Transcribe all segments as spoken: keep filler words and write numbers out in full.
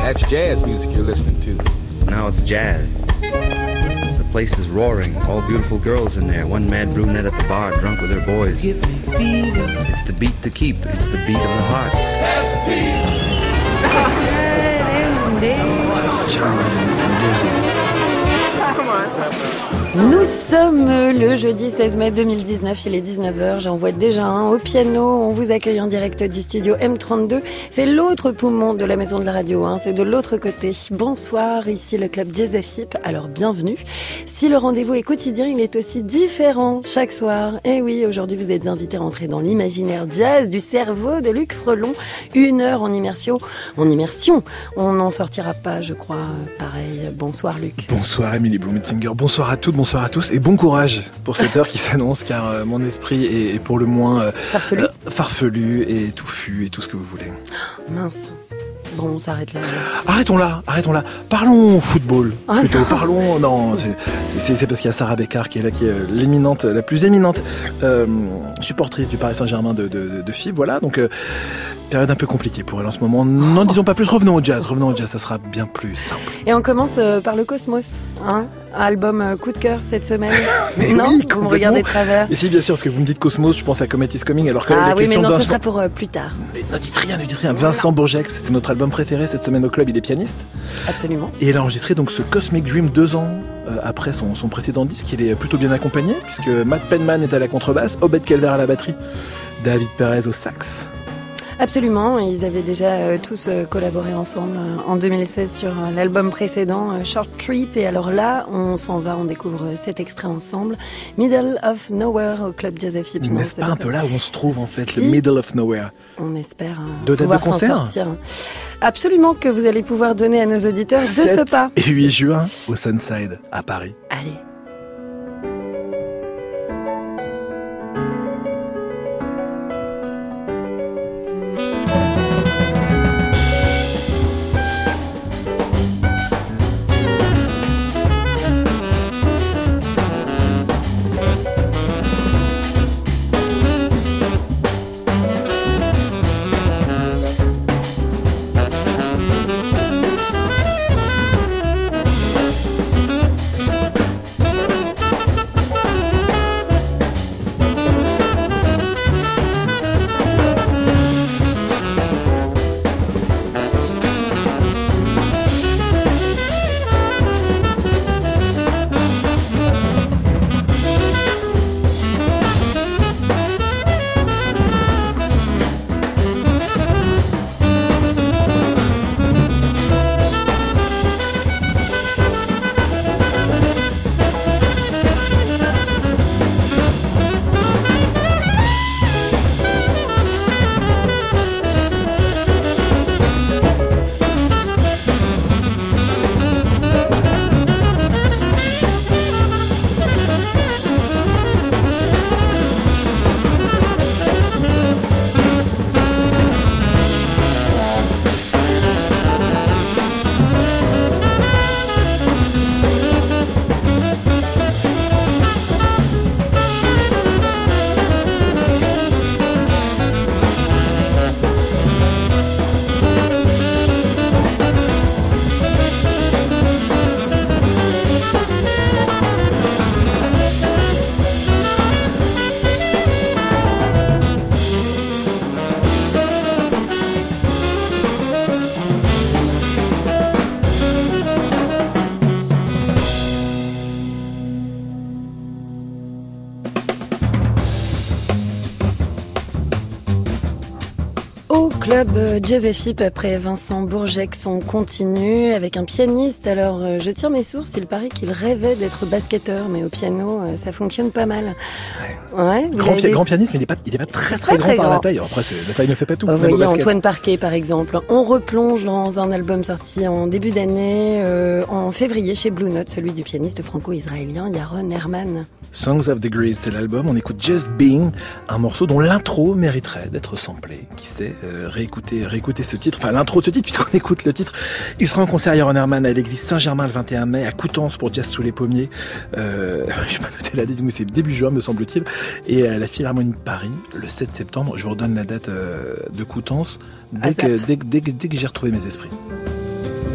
That's jazz music you're listening to. Now it's jazz. The place is roaring. All beautiful girls in there. One mad brunette at the bar, drunk with her boys. Give me fever. It's the beat to keep. It's the beat of the heart. That's the beat. Nous sommes le jeudi seize mai deux mille dix-neuf, il est dix-neuf heures, j'en vois déjà un au piano, on vous accueille en direct du studio M trente-deux, c'est l'autre poumon de la maison de la radio, hein, c'est de l'autre côté. Bonsoir, ici le club Jazz F I P, alors bienvenue. Si le rendez-vous est quotidien, il est aussi différent chaque soir. Et oui, aujourd'hui vous êtes invités à entrer dans l'imaginaire jazz du cerveau de Luc Frelon, une heure en immersion, en immersion, on n'en sortira pas je crois, pareil. Bonsoir Luc. Bonsoir Émilie Blumenzinger, bonsoir à toutes, bonsoir Bonsoir à tous et bon courage pour cette heure qui s'annonce car euh, mon esprit est, est pour le moins euh, farfelu. Euh, farfelu et touffu et tout ce que vous voulez. Mince. Bon, on s'arrête là. Arrêtons là, arrêtons là. Parlons football. Ah plutôt. Non. Parlons. Non, c'est, c'est, c'est parce qu'il y a Sarah Beccard qui est là, qui est l'éminente, la plus éminente euh, supportrice du Paris Saint-Germain de, de, de F I B. Voilà, donc euh, période un peu compliquée pour elle en ce moment. N'en disons pas plus. Revenons au jazz. Revenons au jazz. Ça sera bien plus simple. Et on commence euh, par le Cosmos, hein. Album euh, coup de cœur cette semaine. Mais non, oui, vous me regardez de travers. Et si, bien sûr, parce que vous me dites Cosmos, je pense à Comet is Coming, alors que ah la oui, mais question non, d'un... ce sera pour euh, plus tard. Mais ne dites rien, ne dites rien. Vincent Bourgex, c'est notre album préféré cette semaine au club, il est pianiste. Absolument. Et il a enregistré donc ce Cosmic Dream deux ans euh, après son, son précédent disque. Il est plutôt bien accompagné, puisque Matt Penman est à la contrebasse, Obed Kelver à la batterie, David Perez au sax. Absolument, ils avaient déjà euh, tous euh, collaboré ensemble euh, en deux mille seize sur euh, l'album précédent, euh, Short Trip, et alors là, on s'en va, on découvre euh, cet extrait ensemble, Middle of Nowhere au club Jazz F I P. N'est-ce pas un peu là où on se trouve en fait, si. le Middle of Nowhere? On espère euh, Deux dates pouvoir de s'en concert sortir. Absolument, que vous allez pouvoir donner à nos auditeurs de ce pas. Et huit juin au Sunside à Paris. Allez. Club Jazz F I P après Vincent Bourgex, on continue avec un pianiste. Alors je tire mes sources, il paraît qu'il rêvait d'être basketteur, mais au piano ça fonctionne pas mal. Ouais. Ouais, grand, pi- grand pianiste, mais il n'est pas, il est pas très très, très grand, très grand par la taille. Après, c'est, la taille ne fait pas tout. Vous voyez Antoine Parquet par exemple. On replonge dans un album sorti en début d'année, euh, en février chez Blue Note, celui du pianiste franco-israélien Yaron Herman. Songs of Degrees, c'est l'album. On écoute Just Being, un morceau dont l'intro mériterait d'être samplé. Qui sait, euh, réécouter, réécouter ce titre, enfin l'intro de ce titre, puisqu'on écoute le titre. Il sera en concert Yaron Herman à l'église Saint-Germain le vingt et un mai, à Coutances pour Jazz sous les pommiers. Euh, je vais pas noter la date, mais c'est début juin, me semble-t-il. Et à la Philharmonie de Paris, le sept septembre. Je vous redonne la date euh, de Coutances dès que, dès, dès, dès que j'ai retrouvé mes esprits.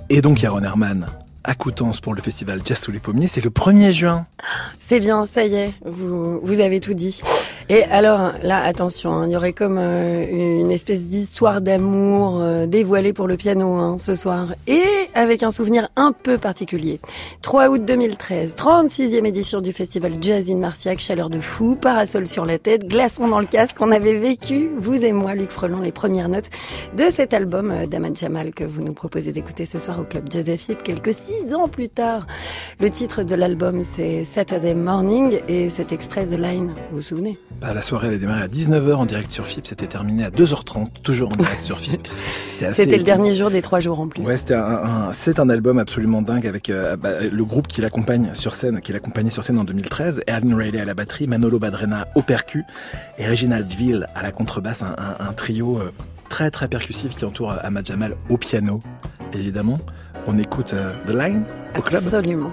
Et donc Yaron Herman à Coutances pour le festival Jazz sous les pommiers, c'est le premier juin. C'est bien, ça y est, vous, vous avez tout dit. Et alors, là, attention, hein, il y aurait comme euh, une espèce d'histoire d'amour euh, dévoilée pour le piano hein, ce soir. Et avec un souvenir un peu particulier. trois août deux mille treize, trente-sixième édition du festival Jazz in Marciac, chaleur de fou, parasol sur la tête, glaçons dans le casque. On avait vécu, vous et moi, Luc Frelon, les premières notes de cet album euh, d'Ahmad Jamal que vous nous proposez d'écouter ce soir au Club Jazz F I B, quelques six ans plus tard. Le titre de l'album, c'est Saturday Morning et cet extrait The Line, vous vous souvenez? Bah, la soirée avait démarré à dix-neuf heures en direct sur F I B, c'était terminé à deux heures trente, toujours en direct sur F I B. C'était, assez c'était le dernier jour des trois jours en plus. Ouais, c'était un, un, c'est un album absolument dingue avec euh, bah, le groupe qui l'accompagne sur scène, qui l'accompagnait sur scène en deux mille treize, Erwin Riley à la batterie, Manolo Badrena au percu et Reginald Ville à la contrebasse, un, un, un trio euh, très très percussif qui entoure Ahmad Jamal au piano, évidemment. On écoute euh, The Line au club. Absolument.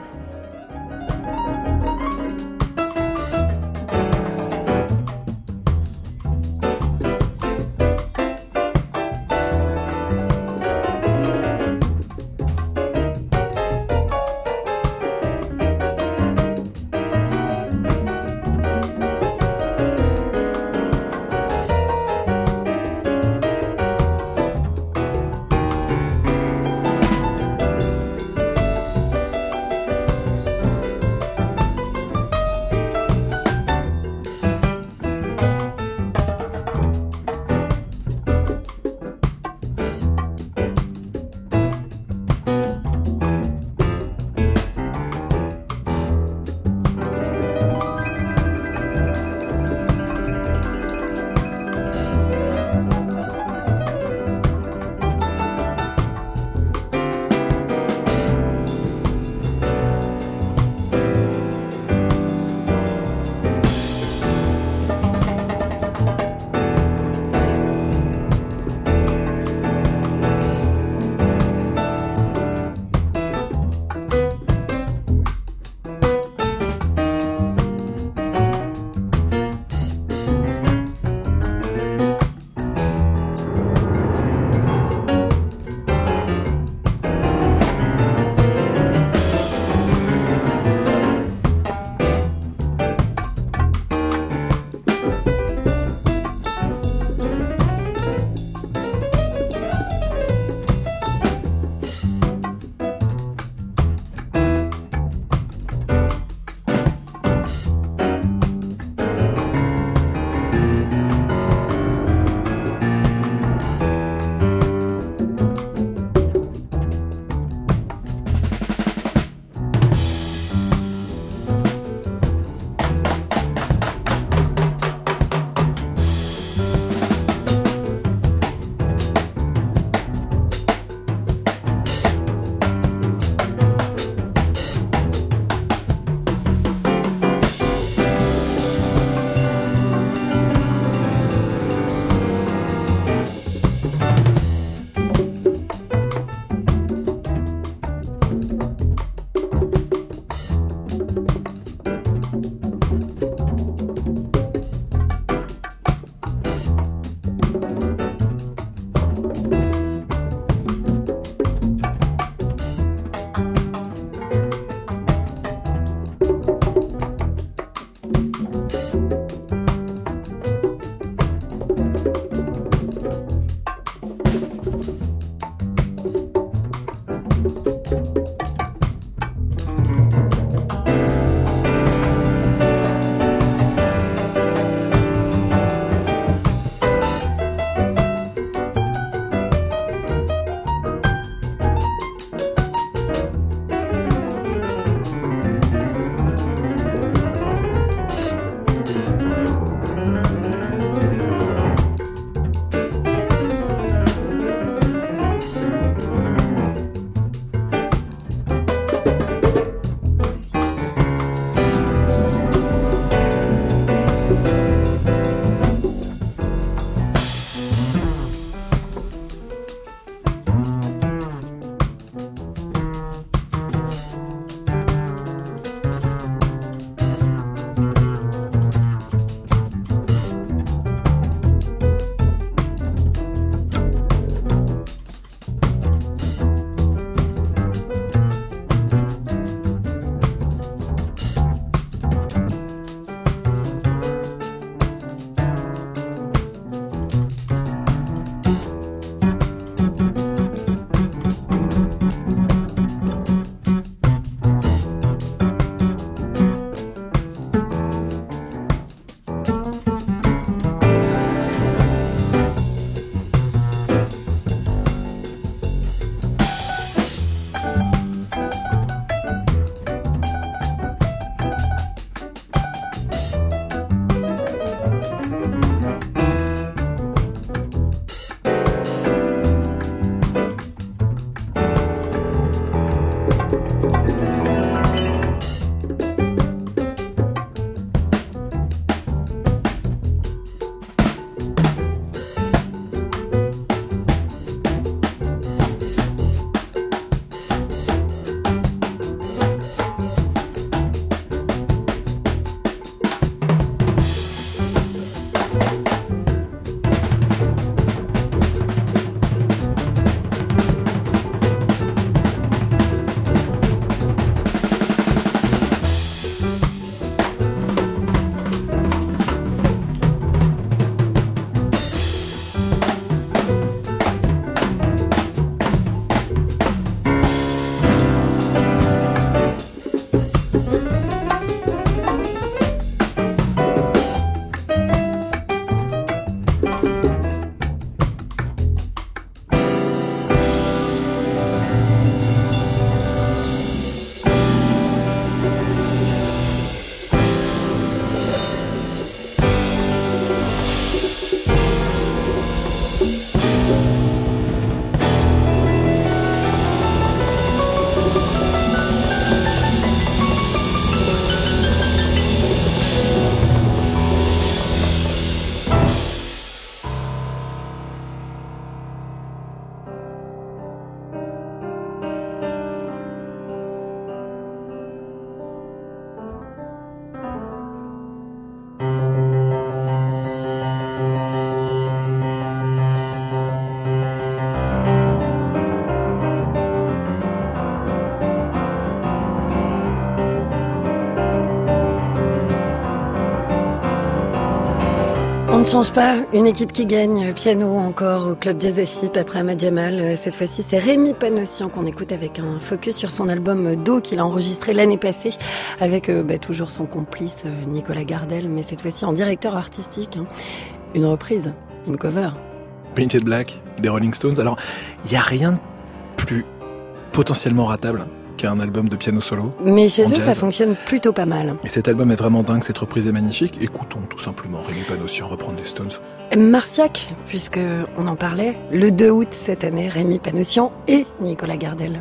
ne change pas, une équipe qui gagne, piano encore au Club Jazz F I P après Ahmad Jamal. Cette fois-ci, c'est Rémi Panossian qu'on écoute avec un focus sur son album Do qu'il a enregistré l'année passée avec euh, bah, toujours son complice Nicolas Gardel, mais cette fois-ci en directeur artistique. Hein. Une reprise, une cover. Painted Black, des Rolling Stones. Alors, il n'y a rien de plus potentiellement ratable qu'un album de piano solo. Mais chez eux, jazz. Ça fonctionne plutôt pas mal. Et cet album est vraiment dingue, cette reprise est magnifique. Écoutons tout simplement Rémi Panossian reprendre les Stones. Marciac, puisque on en parlait, le deux août cette année, Rémi Panossian et Nicolas Gardel.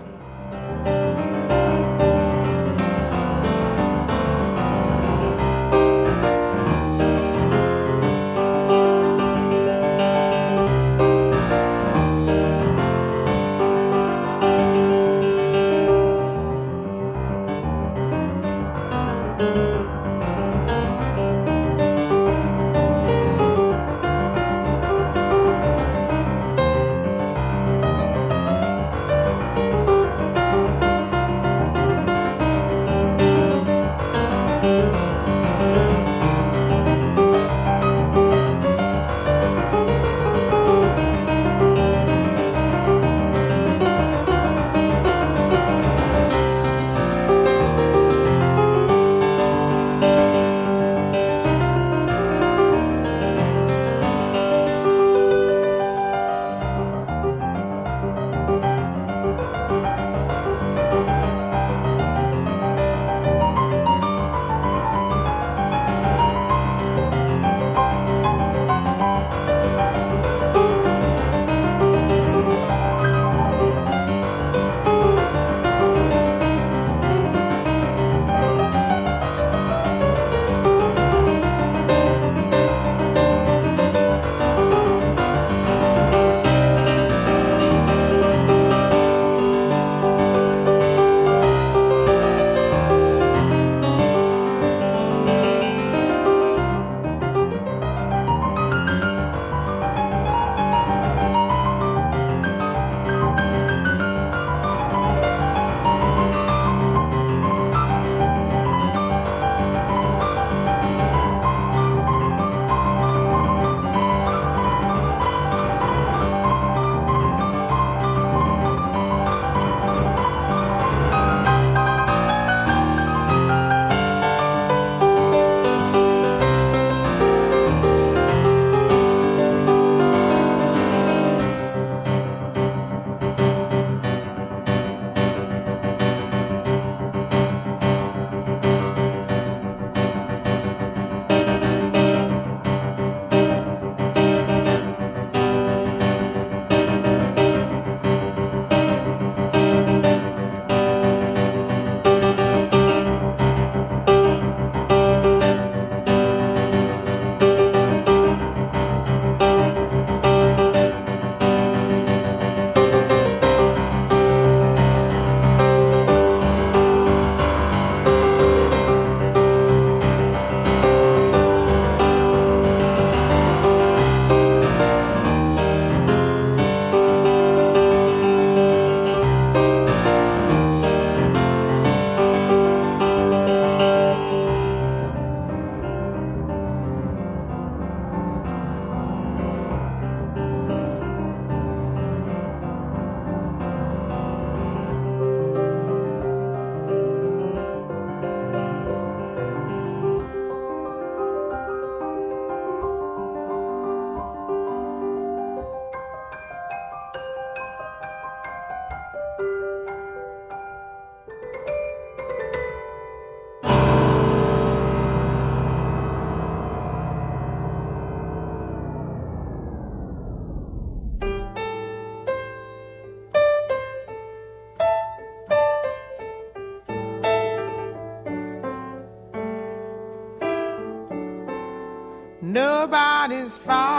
Nobody's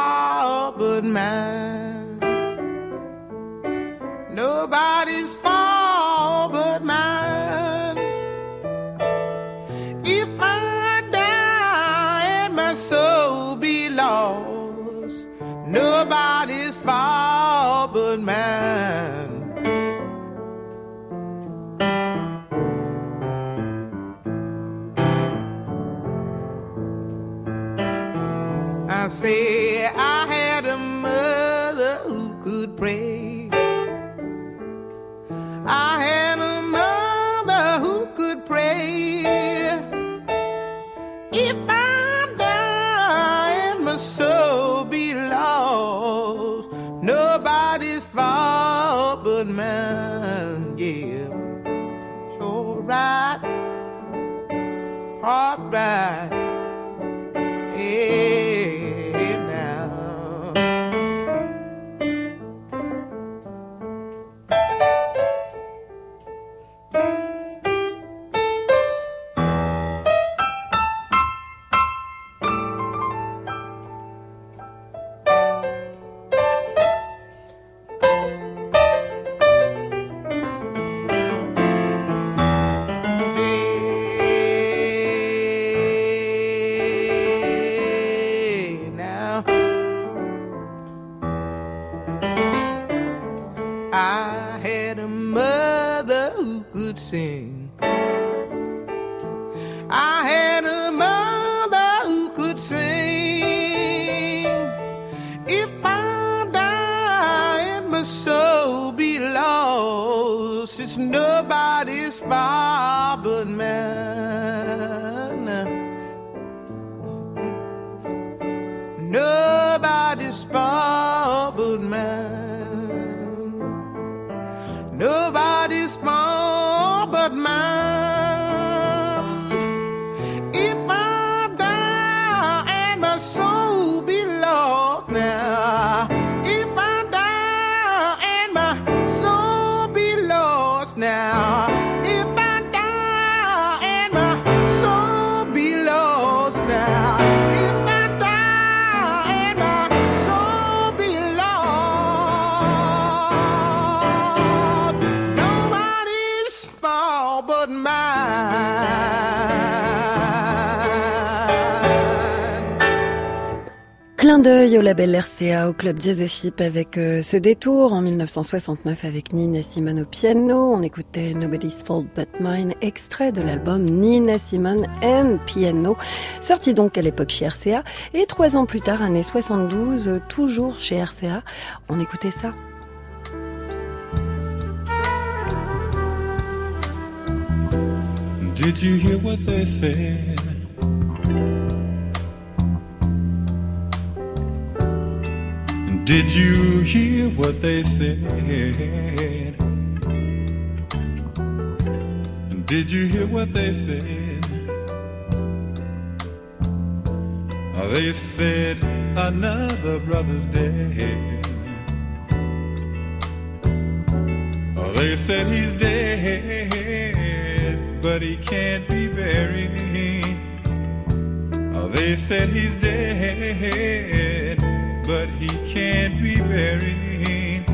fault but mine. Nobody's fault but mine. If I die and my soul be lost, nobody's fault but mine. I say I had a mother who could pray. I had a mother who could pray. If I die and my soul be lost, nobody's fault but mine, yeah. Alright, alright, yeah, now. Nobody's fault but mine. Nobody's fault but mine. Nobody's fault but mine. If I die and my soul be lost now. If I die and my soul be lost now. If I die and my soul be lost now. If I die and my soul be lost, nobody's fault but mine. Clin d'œil au label R C A, au club Jazz Chip avec euh, ce détour en dix-neuf cent soixante-neuf avec Nina Simone au piano. On écoutait Nobody's Fault But Mine, extrait de l'album Nina Simone and Piano, sorti donc à l'époque chez R C A. Et trois ans plus tard, année soixante-douze, euh, toujours chez R C A, on écoutait ça. Did you hear what they said? Did you hear what they said? Did you hear what they said? They said another brother's dead. They said he's dead, but he can't be buried. They said he's dead, but he can't be buried.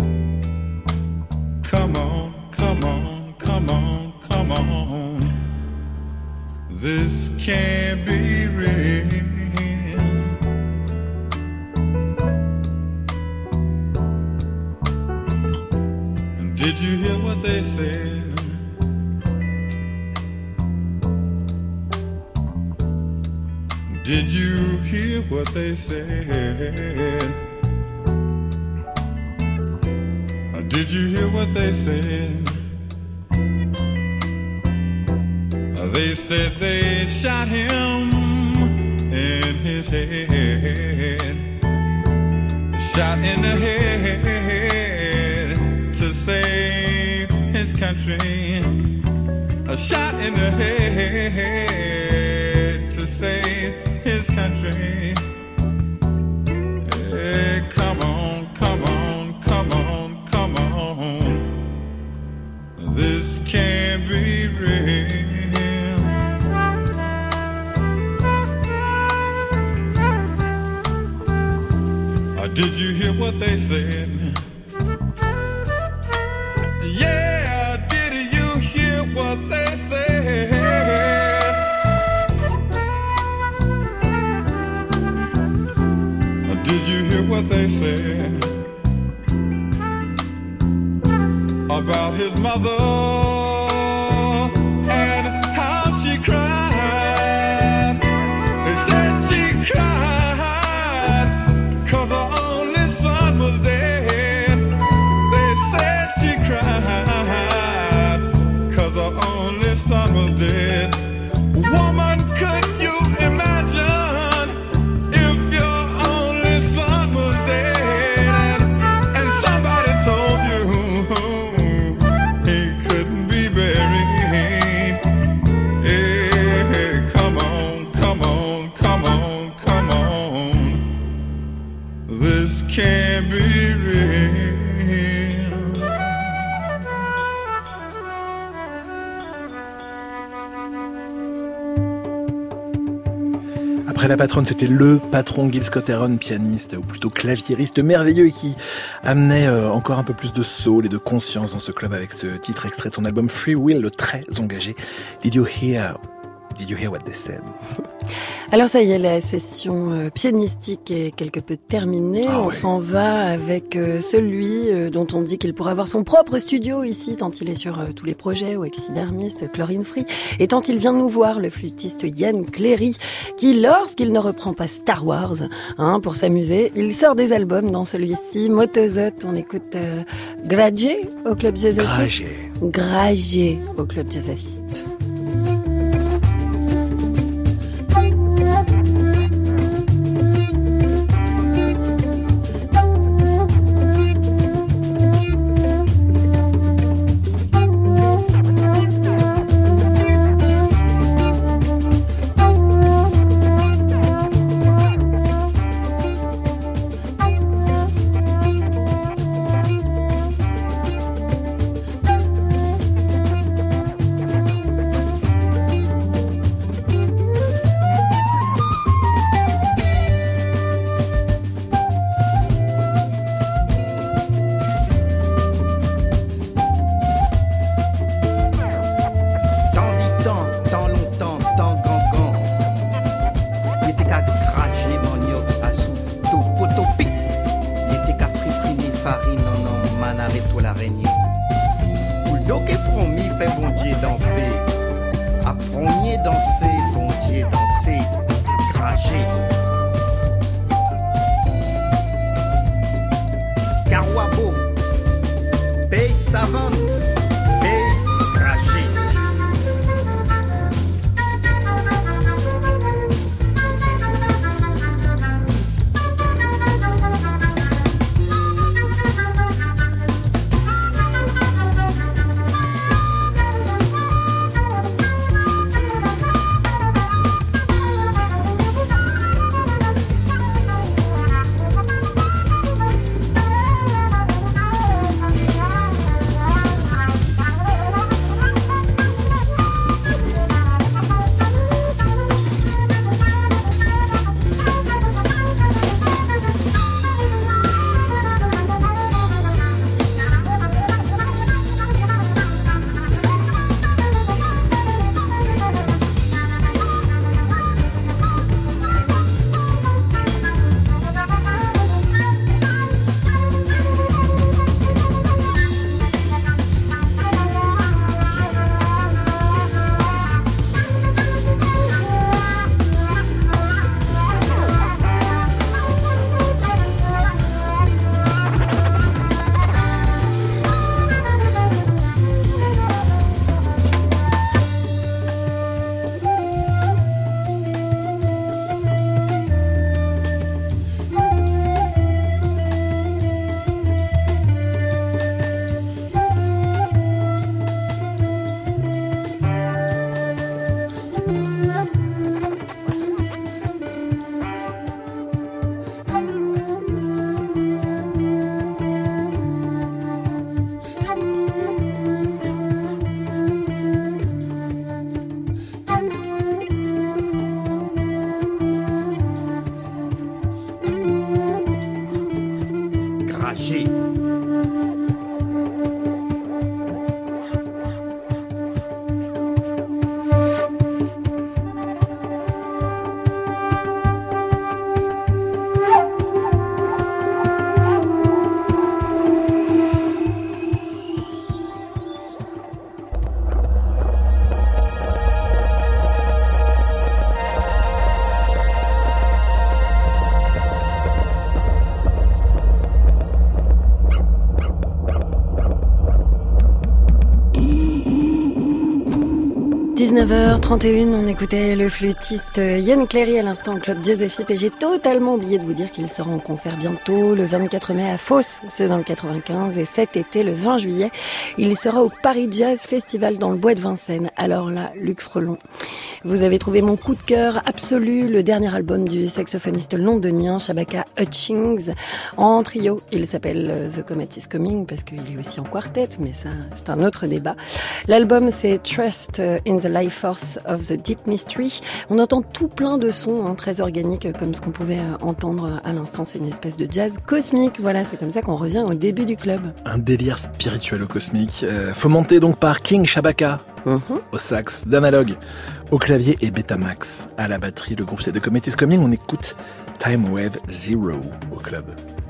Come on, come on, come on, come on. This can't be real. Did you hear what they said? Did you hear what they said? Did you hear what they said? They said they shot him in his head. Shot in the head to save his country. A shot in the head to save his country. Hey, come on, come on, come on, come on. This can't be real. Or did you hear what they said? Yeah, did you hear what they said? Did you hear what they said about his mother and how she cried? They said she cried Après la patronne, c'était le patron Gil Scott-Heron, pianiste, ou plutôt claviériste merveilleux et qui amenait euh, encore un peu plus de soul et de conscience dans ce club avec ce titre extrait de son album Free Will, le très engagé. Did you hear, did you hear what they said? Alors ça y est, la session euh, pianistique est quelque peu terminée. Ah on ouais. s'en va avec euh, celui euh, dont on dit qu'il pourra avoir son propre studio ici, tant il est sur euh, tous les projets, Waxidermist, Chlorine Free, et tant il vient nous voir, le flûtiste Ian Cleary, qui, lorsqu'il ne reprend pas Star Wars, hein, pour s'amuser, il sort des albums dans celui-ci. Motozot, on écoute euh, Gragé au Club Jazz Asip. Gragé. Gragé au Club Jazz Asip. dix-neuf heures trente et une, on écoutait le flûtiste Ian Cleary à l'instant au Club Jazz Asip et j'ai totalement oublié de vous dire qu'il sera en concert bientôt le vingt-quatre mai à Fos, c'est dans le quatre-vingt-quinze, et cet été, le vingt juillet, il sera au Paris Jazz Festival dans le Bois de Vincennes. Alors là, Luc Frelon, vous avez trouvé mon coup de cœur absolu, le dernier album du saxophoniste londonien Shabaka Hutchings en trio. Il s'appelle The Comet is Coming parce qu'il est aussi en quartet, mais ça, c'est un autre débat. L'album, c'est Trust in the Life Force of the Deep Mystery. On entend tout plein de sons hein, très organiques comme ce qu'on pouvait entendre à l'instant. C'est une espèce de jazz cosmique. Voilà, c'est comme ça qu'on revient au début du club. Un délire spirituel au cosmique, euh, fomenté donc par King Shabaka, mm-hmm. au sax, d'Analogue, au clavier et Betamax. À la batterie, le groupe c'est The Committee is Coming. On écoute Time Wave Zero au club.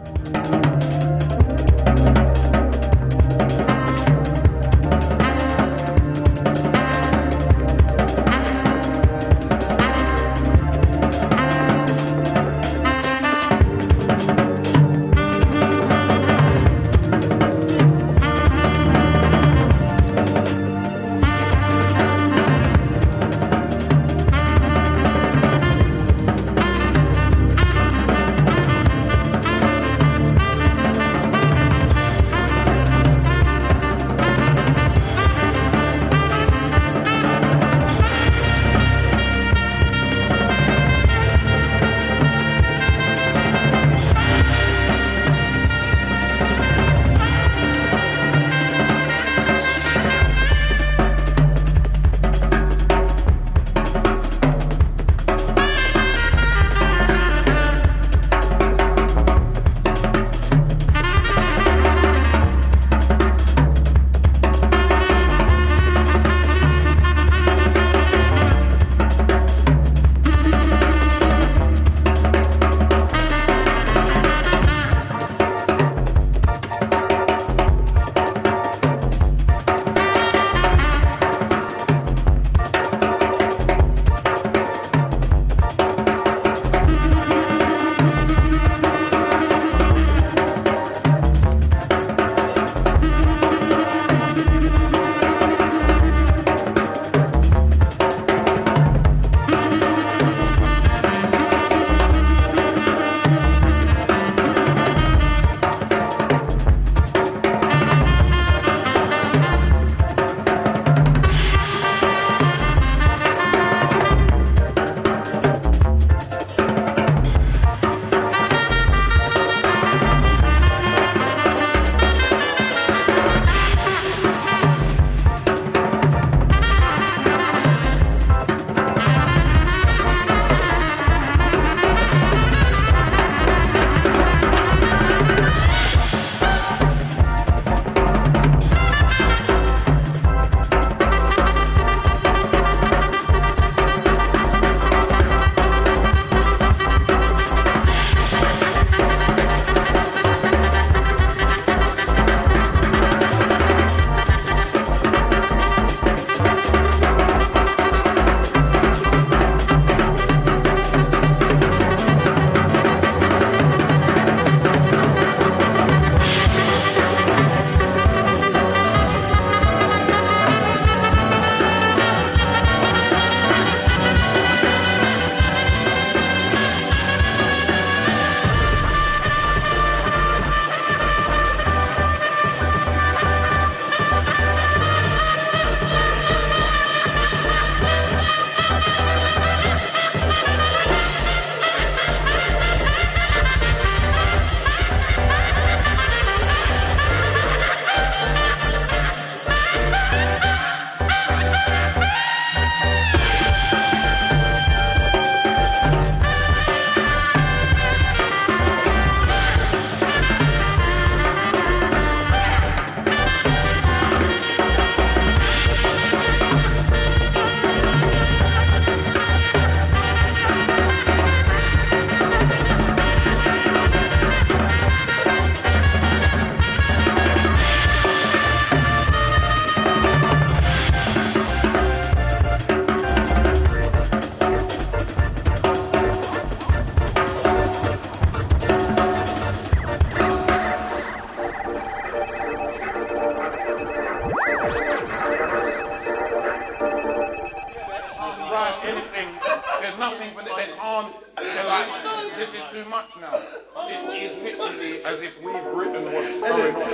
nothing but they can't. They're like, this is too much now. This is literally as if we've written what's going on.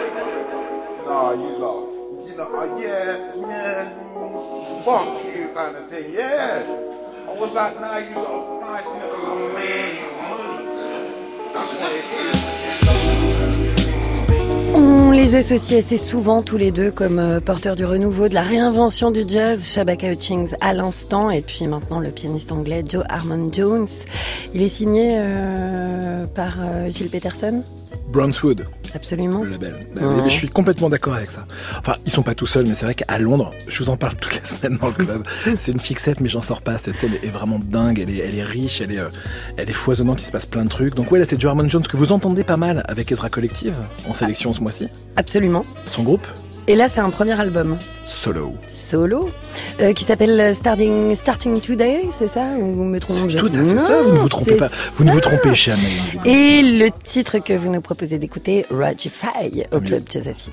Nah, you laugh. You know, uh, yeah, yeah, fuck you kind of thing, yeah. I was like, nah, you are nice because I'm man, money. That's what it is. On les associe assez souvent tous les deux comme euh, porteurs du renouveau, de la réinvention du jazz. Shabaka Hutchings à l'instant et puis maintenant le pianiste anglais Joe Harmon Jones. Il est signé euh, par euh, Gil Peterson. Brownswood. Absolument. Le label. Mmh. Mais je suis complètement d'accord avec ça. Enfin, ils sont pas tout seuls, mais c'est vrai qu'à Londres, je vous en parle toutes les semaines dans le club. C'est une fixette, mais j'en sors pas. Cette scène est vraiment dingue. Elle est, elle est riche, elle est, euh, elle est foisonnante. Il se passe plein de trucs. Donc ouais, là c'est Joe Harmon Jones que vous entendez pas mal avec Ezra Collective en sélection ce mois-ci. Absolument. Son groupe. Et là, c'est un premier album. Solo. Solo. Euh, qui s'appelle Starting, Starting Today, c'est ça? Ou me trompe-je? Tout à fait ça. Vous ne vous trompez pas. Vous ne vous trompez jamais. Et le titre que vous nous proposez d'écouter, Ragify, au Club Jazz Afip.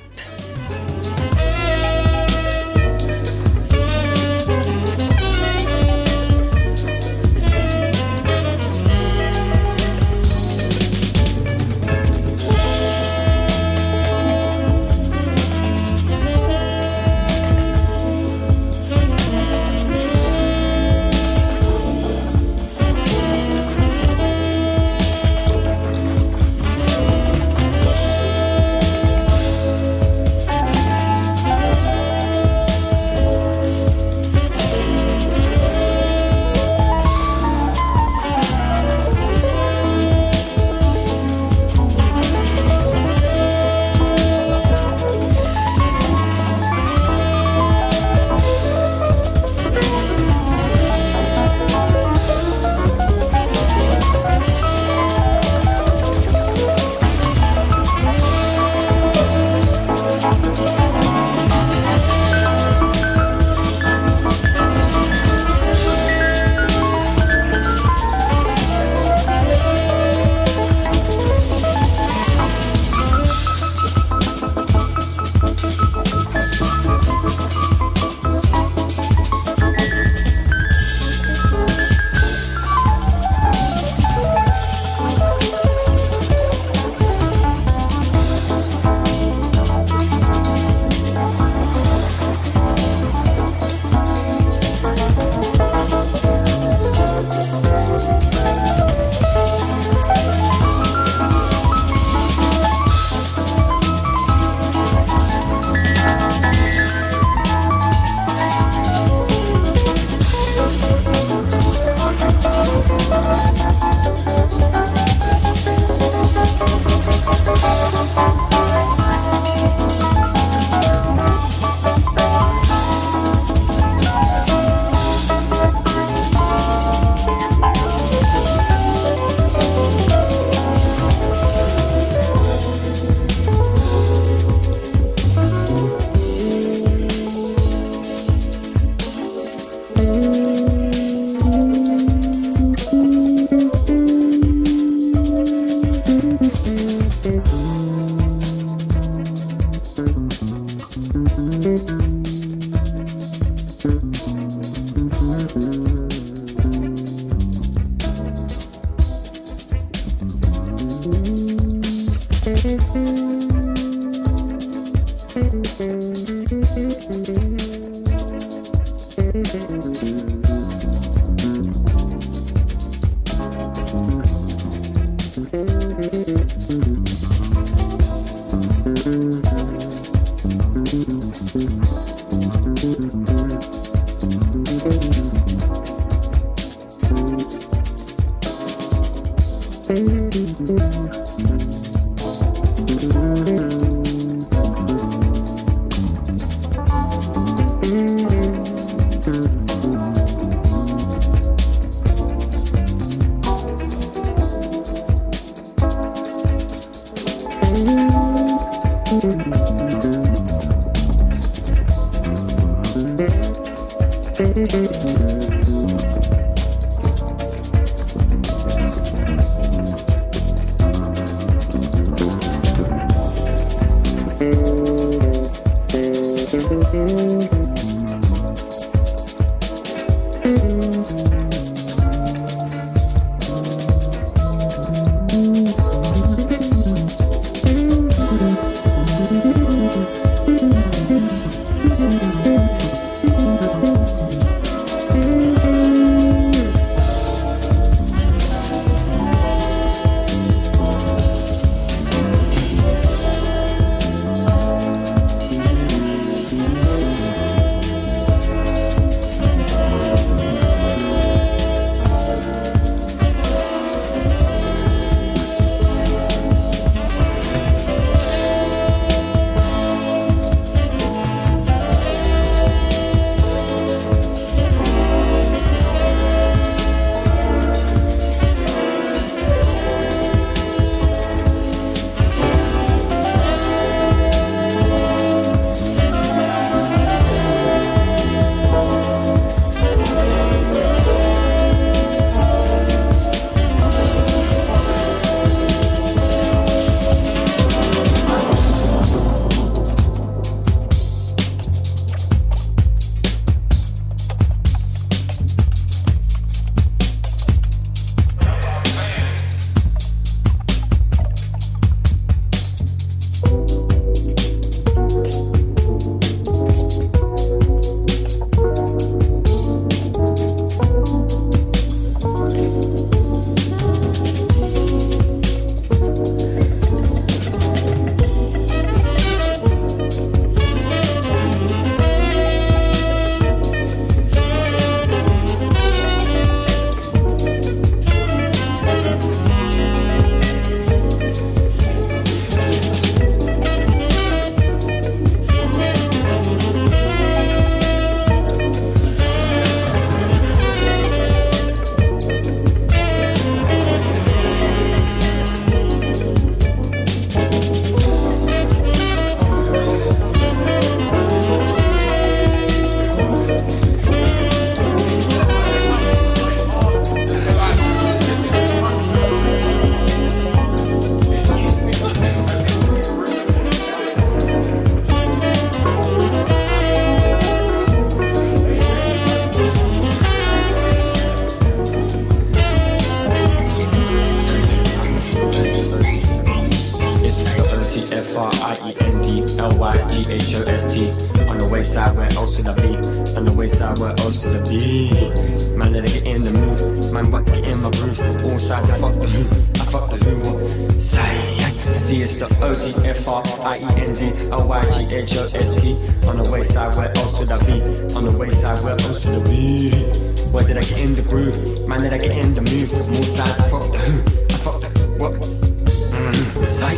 side, where else would I be? Man, let it get in the mood. Man, what get in my groove? All sides, I fuck the who. I fuck the who. Side. Z is the O T F R I E N D L Y G H O S T. On the wayside, where else would I be? On the wayside, where else would I be? Where did I get in the groove? Man, did I get in the move? More sides, I fuck the who. I fuck the what? Mm, sight.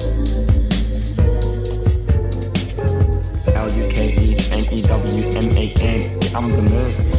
L U K E N E W M A N. I'm the man.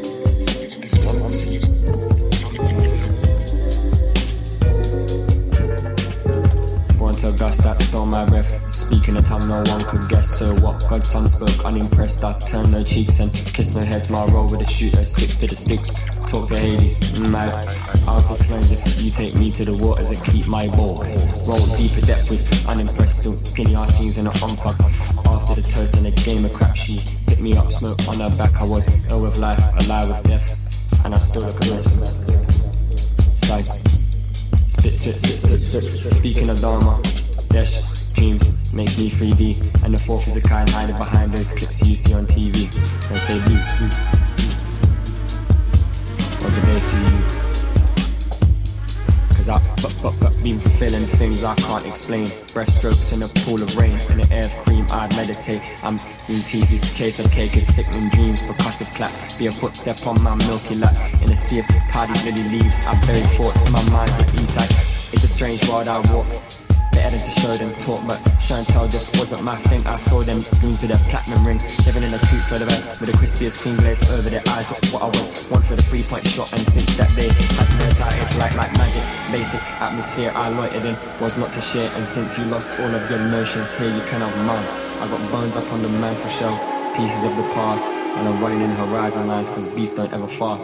To gust that's on my breath. Speaking a tongue no one could guess. So what? God's son spoke unimpressed. I turn no cheeks and kiss no heads. My roll with a shooter, stick to the sticks. Talk to Hades, mad. I'll be cleansed if you take me to the waters and keep my ball. Roll deeper depth with unimpressed. Still skinny ass jeans and a unfuck. After the toast and a game of crap, she hit me up, smoke on her back. I was ill with life, alive with death, and I still look a mess. Side. Spit, spit, spit, spit, spit. Speaking of Dharma, Dash, dreams, makes me three D. And the fourth is a kind hiding behind those clips you see on T V. And say blue, blue, blue. Or do they see you? Cause I, but, but, but, been feeling things I can't explain. Breathstrokes in a pool of rain. In the air of cream, I'd meditate. I'm being teased, this chase of cake is thickening dreams. Percussive claps, be a footstep on my milky lap. In a sea of party lily leaves, I bury thoughts, my mind's at ease. Like, it's a strange world I walk. The editor showed them talk, but Chantal just wasn't my thing. I saw them rooms with their platinum rings, living in a coupe for the bed, with the crispiest cream glaze over their eyes. What I want, want for the three-point shot, and since that day, I've noticed how it's like like magic. Basic atmosphere I loitered in was not to share, and since you lost all of your notions, here you can have mine. I got bones up on the mantle shelf, pieces of the past, and I'm running in horizon lines, cause beasts don't ever fast.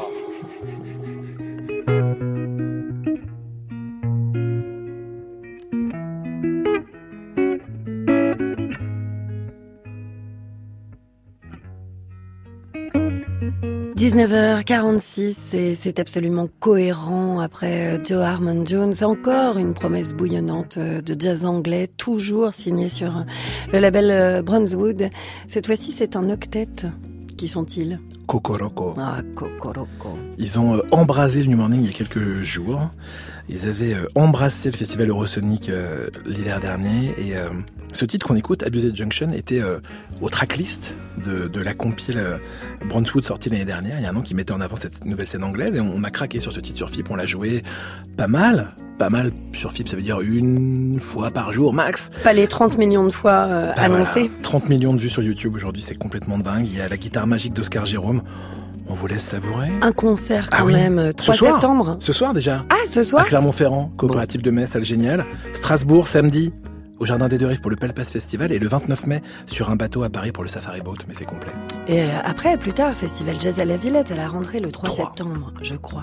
dix-neuf heures quarante-six, et c'est absolument cohérent après Joe Harmon Jones. Encore une promesse bouillonnante de jazz anglais, toujours signé sur le label Brunswood. Cette fois-ci, c'est un octet. Qui sont-ils? Kokoroko. Ah, Kokoroko. Ils ont euh, embrasé le New Morning il y a quelques jours. Ils avaient euh, embrassé le festival Eurosonic euh, l'hiver dernier. Et euh, ce titre qu'on écoute, Abused Junction, était euh, au tracklist de, de la compile euh, Brunswood sortie l'année dernière. Il y a un an qui mettait en avant cette nouvelle scène anglaise. Et on, on a craqué sur ce titre sur F I P. On l'a joué pas mal. Pas mal sur F I P, ça veut dire une fois par jour, max. Pas les trente millions de fois euh, bah annoncés. Voilà, trente millions de vues sur YouTube aujourd'hui, c'est complètement dingue. Il y a la guitare magique d'Oscar Jérôme. On vous laisse savourer. Un concert quand ah oui. même, trois septembre. Ce soir déjà. Ah, ce soir. À Clermont-Ferrand, coopérative bon. de Metz, elle génial. Strasbourg, samedi, au Jardin des Deux Rives pour le Pelpas Festival. Et le vingt-neuf mai, sur un bateau à Paris pour le Safari Boat, mais c'est complet. Et après, plus tard, Festival Jazz à la Villette, à la rentrée le trois septembre, je crois.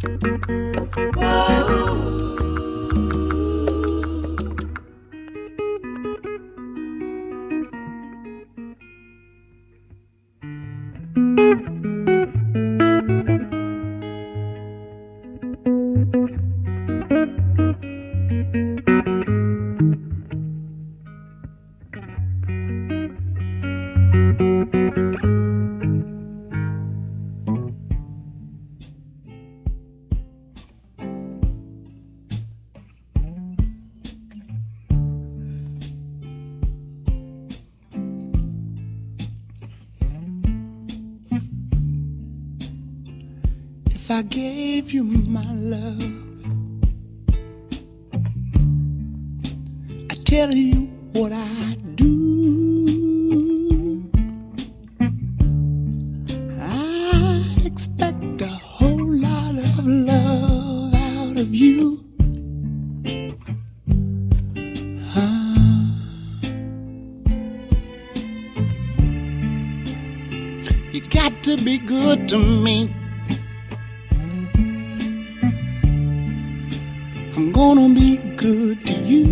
If I gave you my love, I tell you what I do. I'd expect a whole lot of love out of you. Ah. You got to be good to me. I'm gonna be good to you.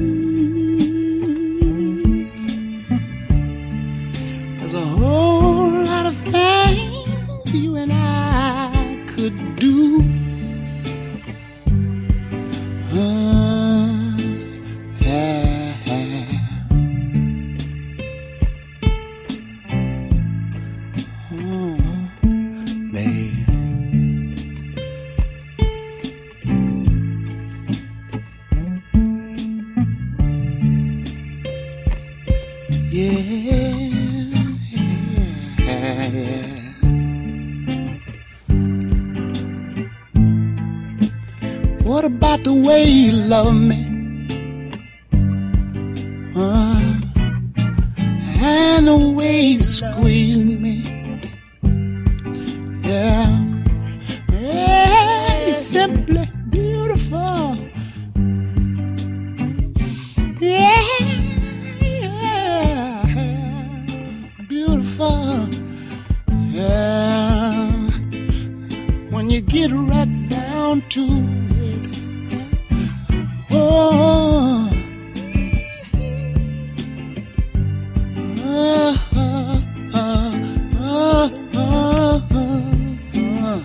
There's a whole lot of things you and I could do. Uh, yeah. Oh, baby. Yeah, yeah, yeah. What about the way you love me? Uh, and the way you squeeze me. Yeah, yeah, it's simply beautiful. Yeah. Beautiful, yeah. When you get right down to it, oh, uh, uh, uh, uh, uh, uh.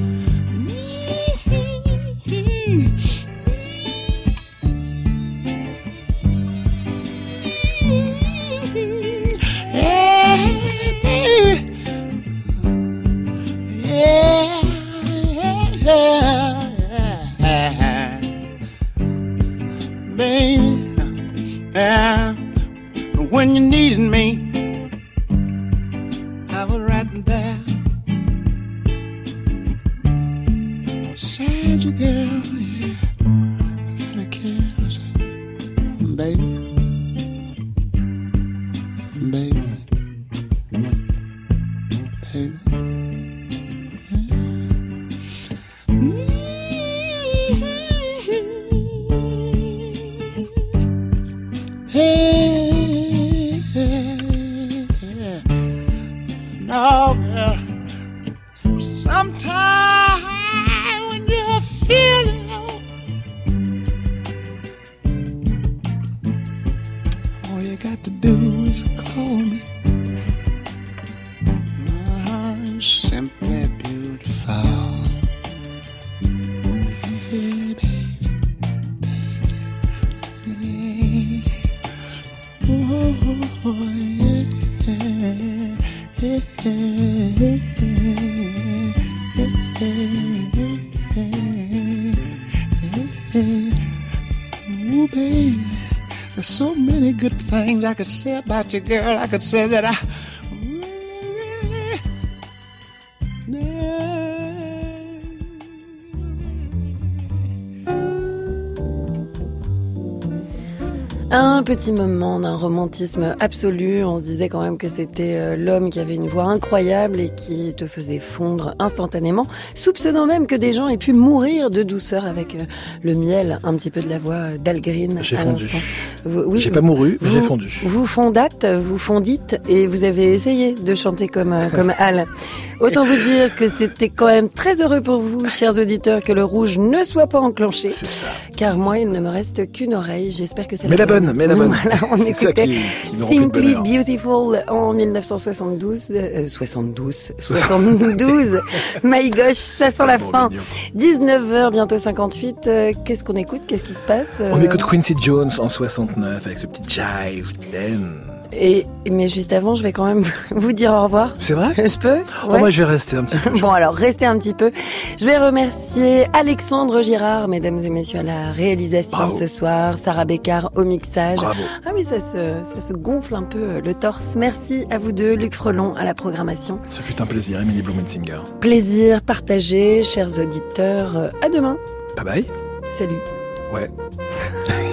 Baby, yeah. When you needed me, I was right there beside you, girl. Yeah. Gotta care, baby, baby, baby. Hey, no, girl. Sometimes when you're feeling low, all you got to do is call me. I'm simply beautiful. Hey, baby, baby. Oh, yeah, yeah, yeah, yeah. Ooh, baby, there's so many good things I could say about you, girl. I could say that I really, really, Un petit moment d'un romantisme absolu. On se disait quand même que c'était euh, l'homme qui avait une voix incroyable et qui te faisait fondre instantanément, soupçonnant même que des gens aient pu mourir de douceur avec euh, le miel, un petit peu de la voix d'Al Green J'ai à fondu. l'instant. Vous- oui, J'ai vous- pas mouru, mais j'ai vous- fondu. Vous fondâtes, vous fondites et vous avez essayé de chanter comme, euh, comme Al. Autant vous dire que c'était quand même très heureux pour vous, chers auditeurs, que le rouge ne soit pas enclenché. C'est ça. Car moi, il ne me reste qu'une oreille. J'espère que c'est Mais la bonne, mais la bonne. Voilà, on C'est ça écoutait qui, qui me remplit de Simply bonheur. Beautiful en mille neuf cent soixante-douze. Euh, soixante-douze. soixante-douze. My gosh, ça sent la Bon, fin. mignon. dix-neuf heures, bientôt cinquante-huit. Euh, qu'est-ce qu'on écoute? Qu'est-ce qui se passe? Euh, On écoute Quincy Jones en soixante-neuf avec ce petit jive. Then. Et, mais juste avant, je vais quand même vous dire au revoir. C'est vrai? Je peux? Oh, Ouais. moi, je vais rester un petit peu. Bon alors, restez un petit peu. Je vais remercier Alexandre Girard, mesdames et messieurs, à la réalisation Bravo. ce soir, Sarah Bécard au mixage. Bravo. Ah oui, ça se, ça se gonfle un peu euh, le torse. Merci à vous deux, Luc Frelon à la programmation. Ce fut un plaisir, Emily Blumensinger. Plaisir partagé, chers auditeurs. Euh, À demain. Bye bye. Salut. Ouais.